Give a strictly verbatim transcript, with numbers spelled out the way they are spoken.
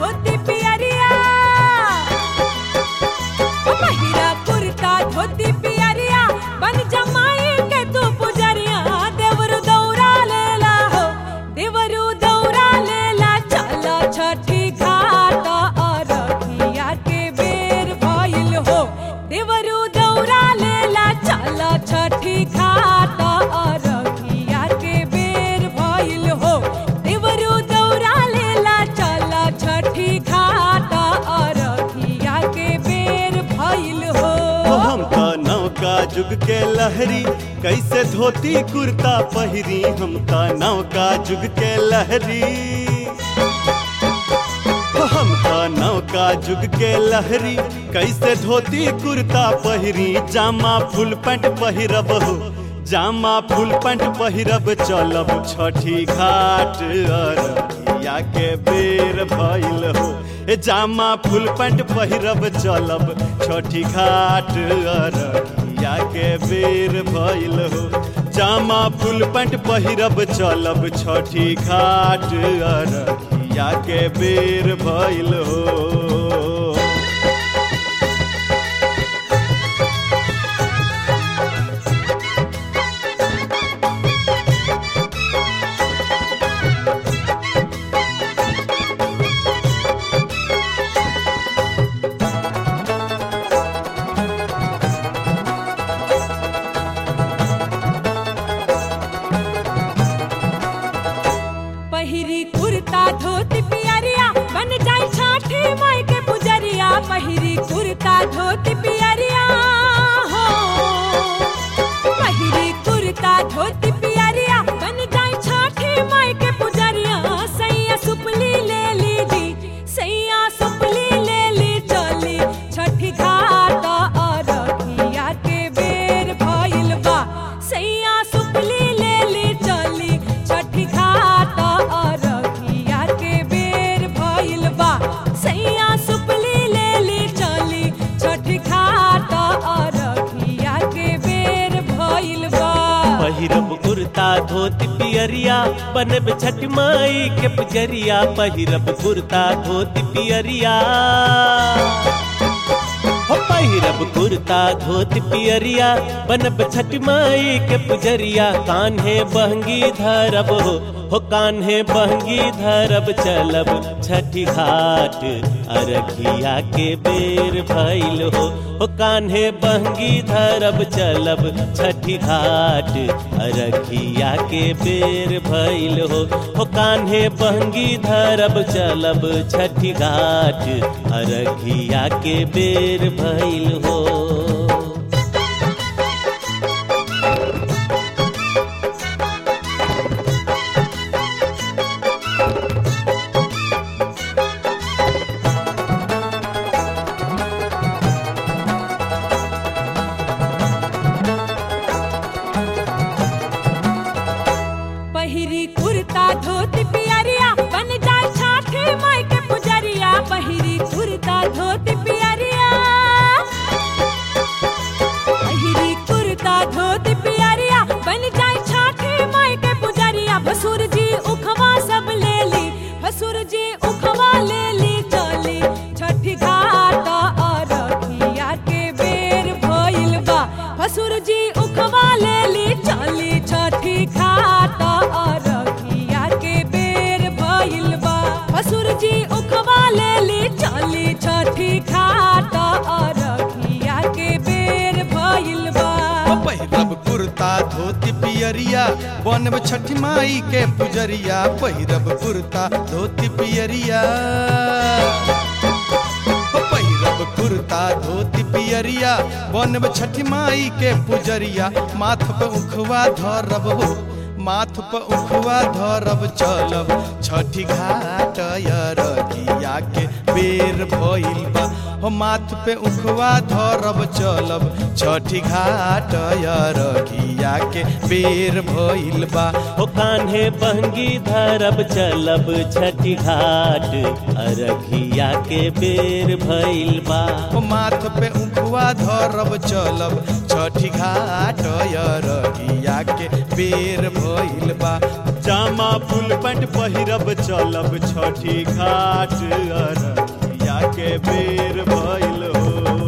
धोती पियरिया पहिरा कुर्ता धोती पियरिया बन जमाई के तू पुजरिया देवरु दौरा लेला हो देवरु दौरा लेला चला छठी घाट अरखिया के बेर भइल हो देवरु दौरा लेला चला छठी घाट अरखिया के बेर भइल हो देवरु दौरा लेला चला छठी घाट अरखिया के बेर भइल हो हम तो नौका जुग के लहरी कैसे धोती कुर्ता पहिरी हम तो नौका जुग के लहरी हम तो नौका जुग के लहरी कैसे धोती कुर्ता पहिरी जामा फुल पैंट पहिरब हो जामा फुल पैंट पहिरब चलब छठी घाट अरखिया के बेर भइल हो ए जामा फुल पैंट पहिरब चलब छठी घाट अरखिया के बेर भइल हो जामा फुल पैंट पहिरब चलब छठी घाट अरखिया के बेर भइल हो पहिरी कुर्ता धोती पियरिया बन जाई छठी माई के पुजरिया पहिरी कुर्ता धोती पियरिया हो पहिरी कुर्ता धोती पियरिया बन जाई छठी माई के पुजरिया सैया सुपली ले लीजी सैया सुपली ले ली चली छठी घाट अरखिया के बेर भइल बा सैया सुपली ले ली चली छठी घाट अरखिया के बेर भइल बा सैया सुपली ले ली चली छठी घाट अरखिया के बेर भइल बा पहिरब कुर्ता धोती पियरिया बनब छठ माई के पुजरिया पहिरब कुर्ता धोती पियरिया हो पहिरब कुर्ता धोती पियरिया बनब छठ माई के पुजरिया कान्हे बहंगी धरब हो हो कान्हे बहंगी धरब चलब छठी घाट अरखिया के बेर भइल हो हो कान्हे बहंगी धरब चलब छठी घाट अरखिया के बेर भइल हो हो कान्हे बहंगी धरब चलब छठी घाट अरखिया के बेर भइल हो पहिरी कुर्ता धोती पियरिया बन जाए छठी माई के पुजरिया पहिरी कुर्ता धोती पियरिया पहिरी कुर्ता धोती पियरिया बन जाए छठी माई के पुजरिया भसुर जी उखवा सब ले ली भसुर जी उखवा ले ली चली छठी घाट अरखिया के बेर भइल बा भसुर जी उखवा ले ली चली छठी घाट अरखिया के बेर भइल बा भसुर जी उखवा ले ली चली छठी घाट अरखिया के बेर भइल बा पहिरब कुर्ता धोती पियरिया बनब छठी माई के पुजरिया पहिरब कुर्ता धोती पियरिया पहिरब कुर्ता धोती पियरिया बनब छठी माई के पुजरिया माथ पे उखवा धरब हो माथ पे उखवा धरब चलब छठी घाट अरखिया के बेर भइल बा हो माथ पे उखवा धरब चलब छठी घाट अरखिया के बेर भइल बा हो कान्हे बहंगी धरब चलब छठी घाट अरखिया के बेर भइल बा हो माथ पे उखवा धरब चलब छठी घाट अरखिया के बेर भइल बा जामा फुल पैंट पहिरब चलब छठी घाट अररिया के बेर भइल हो।